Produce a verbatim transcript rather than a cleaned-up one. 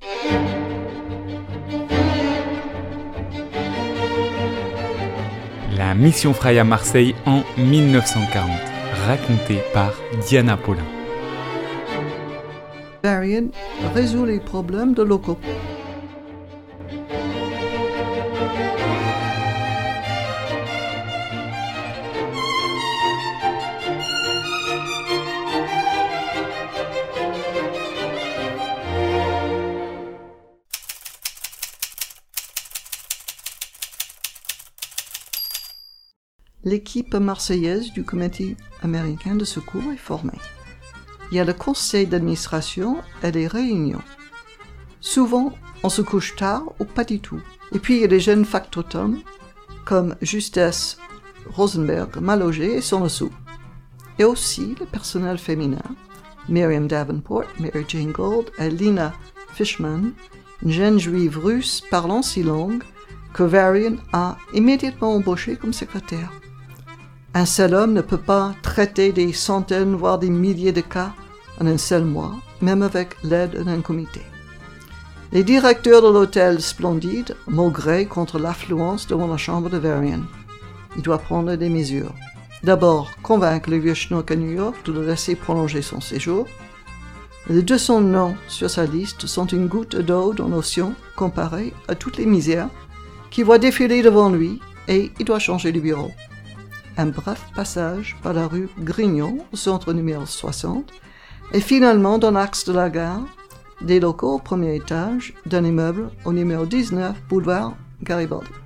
La mission Fraya Marseille en mille neuf cent quarante, racontée par Diana Paulin. Varian résout les problèmes de locaux. L'équipe marseillaise du Comité américain de secours est formée. Il y a le conseil d'administration et des réunions. Souvent, on se couche tard ou pas du tout. Et puis, il y a des jeunes factotums, comme Justesse Rosenberg, mal logés et sans le sou. Et aussi le personnel féminin, Miriam Davenport, Mary Jane Gold et Lina Fishman, une jeune juive russe parlant si langue que Varian a immédiatement embauchée comme secrétaire. Un seul homme ne peut pas traiter des centaines, voire des milliers de cas en un seul mois, même avec l'aide d'un comité. Les directeurs de l'hôtel Splendide maugréent contre l'affluence devant la chambre de Varian. Il doit prendre des mesures. D'abord, convaincre le vieux schnock à New York de le laisser prolonger son séjour. Les deux cents noms sur sa liste sont une goutte d'eau dans l'océan comparée à toutes les misères qu'il voit défiler devant lui, et il doit changer de bureau. Un bref passage par la rue Grignon, au centre numéro soixante, et finalement dans l'axe de la gare, des locaux au premier étage d'un immeuble au numéro dix-neuf, boulevard Garibaldi.